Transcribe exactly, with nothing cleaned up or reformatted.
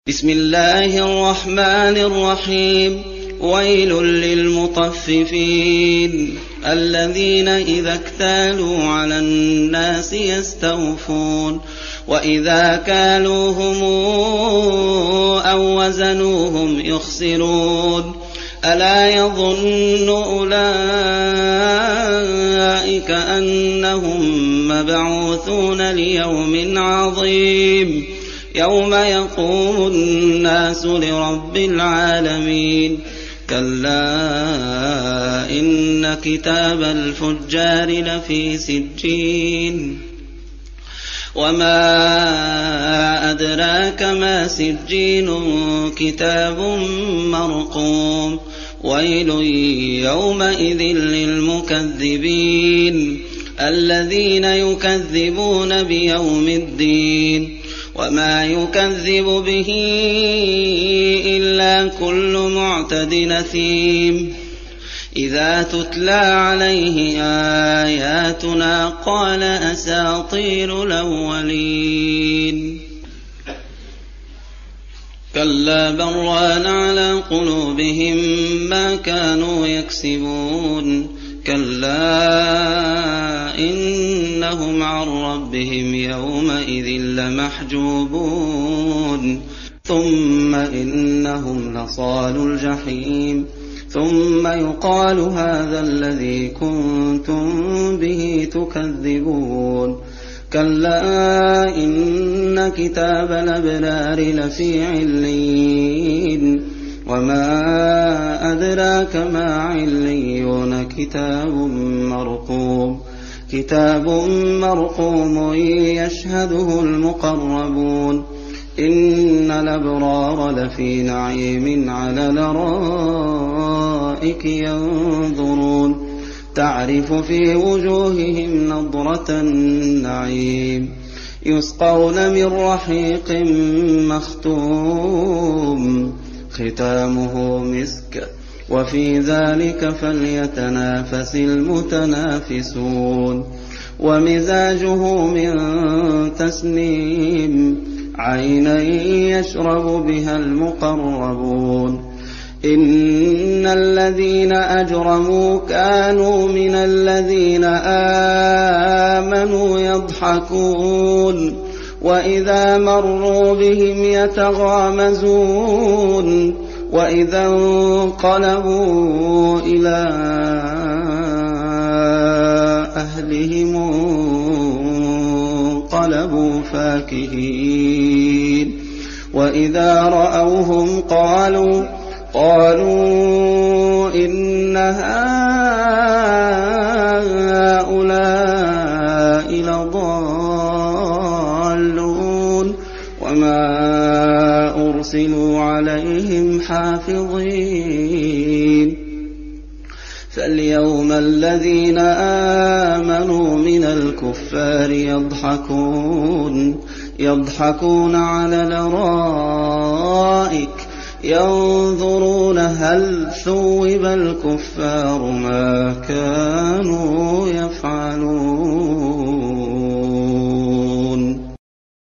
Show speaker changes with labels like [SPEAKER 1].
[SPEAKER 1] بسم الله الرحمن الرحيم. ويل للمطففين الذين إذا اكتالوا على الناس يستوفون وإذا كالوهم أو وزنوهم يخسرون ألا يظن أولئك أنهم مبعوثون ليوم عظيم يوم يقوم الناس لرب العالمين. كلا إن كتاب الفجار لفي سجين وما أدراك ما سجين كتاب مرقوم. ويل يومئذ للمكذبين الذين يكذبون بيوم الدين وما يكذب به إلا كل معتد نثيم. إذا تتلى عليه آياتنا قال أساطير الأولين. كلا بل ران على قلوبهم ما كانوا يكسبون. كلا إنهم عن ربهم يومئذ لمحجوبون. ثم إنهم لصالو الجحيم ثم يقال هذا الذي كنتم به تكذبون. كلا إن كتاب الأبرار لفي عليين وما أدراك ما عليون كتاب مرقوم. كتاب مرقوم يشهده المقربون. إن الأبرار لفي نعيم على الأرائك ينظرون تعرف في وجوههم نضرة النعيم يسقون من رحيق مختوم ختامه مسك وفي ذلك فليتنافس المتنافسون. ومزاجه من تسنيم عينا يشرب بها المقربون. إن الذين أجرموا كانوا من الذين آمنوا يضحكون وإذا مروا بهم يتغامزون وإذا انقلبوا إلى أهلهم انقلبوا فاكهين وإذا رأوهم قالوا قالوا إن هؤلاء لضالون وما أرسلوا عليهم حافظين. فاليوم الذين آمنوا من الكفار يضحكون يضحكون على الأرائك ينظرون هل ثوب الكفار ما كانوا يفعلون.